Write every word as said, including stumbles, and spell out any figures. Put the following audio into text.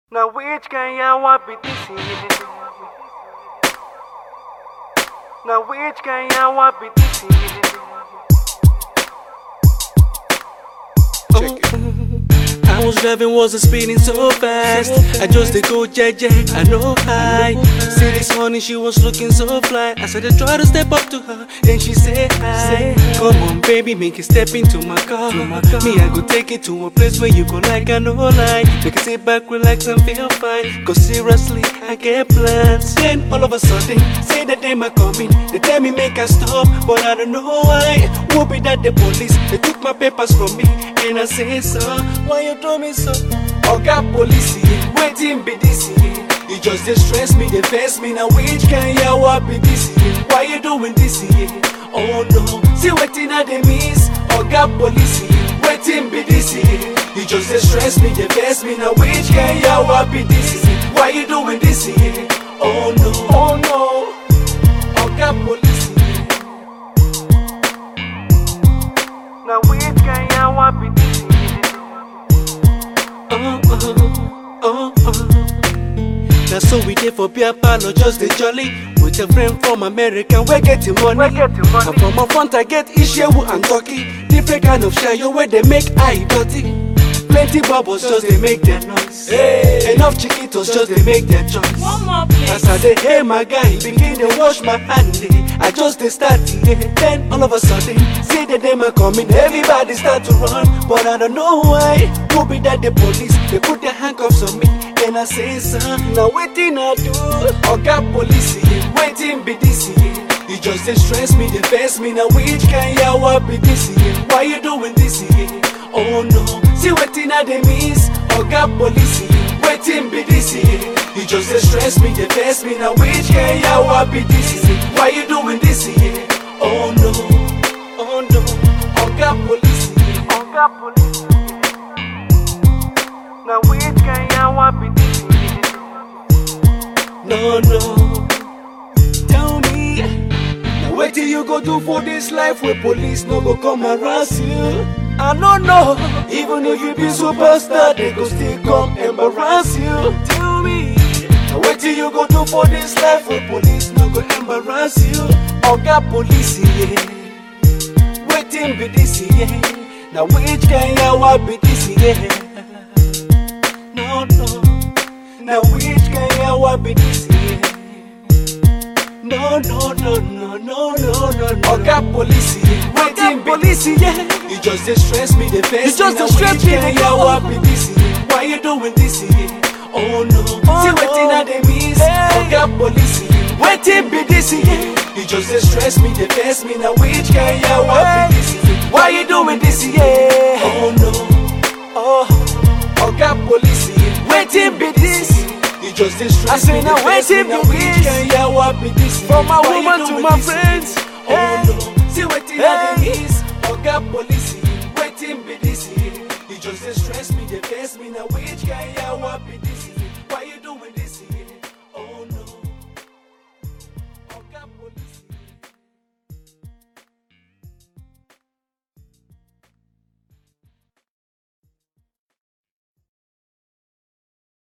Now which can ya what be this year? Now which can ya what be this year? Check it. I was driving, wasn't speeding so fast. I just did go J J, I know high. See this honey, she was looking so fly. I said I try to step up to her, then she said hi. Come on baby, make it step into my car. Me, I go take it to a place where you go like I know lie. Make it sit back, relax and feel fine. Cause seriously, I get plans. Then all of a sudden, say that they might coming. They tell me make I stop, but I don't know why. Won't be that the police, they took my papers from me. And I say so, why you do me so? Oga police, waiting be this year. You just dey stress me, they vex me. Now which can ya what be this year? Why you doing this year? Oh no, see waiting at the miss. Oga police, waiting be this year. You just dey stress me, they vex me. Now which can ya what be this year? Why you doing this year? Oh no, oh no, Oga police. Now which can ya what be this year? Oh, oh, oh, oh. Now so we did for beer parlor, just the jolly. With a friend from America, we're getting money. We're getting money. And from a front I get Ishewu and Turkey. Different kind of shayo where they make eye dirty. Plenty bubbles just they make their noise. Hey. Enough chiquitos just they make their choice. One more please. As I say, hey my guy, begin to wash my hand. eh. I just they start yeah. Then all of a sudden, see the them are coming. Everybody start to run, but I don't know why. Who be that the police? They put their handcuffs on me. Then I say, son, now waiting I do. Oga police, yeah. Waiting be this year. You just they stress me, they vex me. Now which can ya what be this year? Why you doing this year? Oh no, see waiting at the miss. Oga police, waiting be this year. You just dey stress me, they vex me. Now which can ya what be this year? Why you doing this year? Oh no, oh no, Oga police, Oga police. Now which can ya what be this year? no no. Tell me, now what do you go do for this life where police no go come harass you? I don't know. Even if you be superstar, they go still come embarrass you. Tell me, now what do you go do for this life where police no go embarrass you? Oga police, yeah. Waiting be this yeah. Now which can ya what be this yeah? No no. Now which can ya what be this yeah? No no no no no no no. Oga police, yeah. Waiting police, yeah. You just dey stress me, they vex me. You just dey stress me, they ya what be this yeah? Why you doing this yeah? Oh no, oh, see waiting at the miss. Oga police, yeah. Waiting be this yeah. You just dey stress me, they vex me. Now which can ya what be this yeah? Why you doing this yeah? Oh no, oh Oga police, yeah. Waiting be this. You just dey stress I say me, now they vex me. waiting be Now which this. can ya what be this yeah? From my Why you woman to doing my this yeah? friends. Oh no.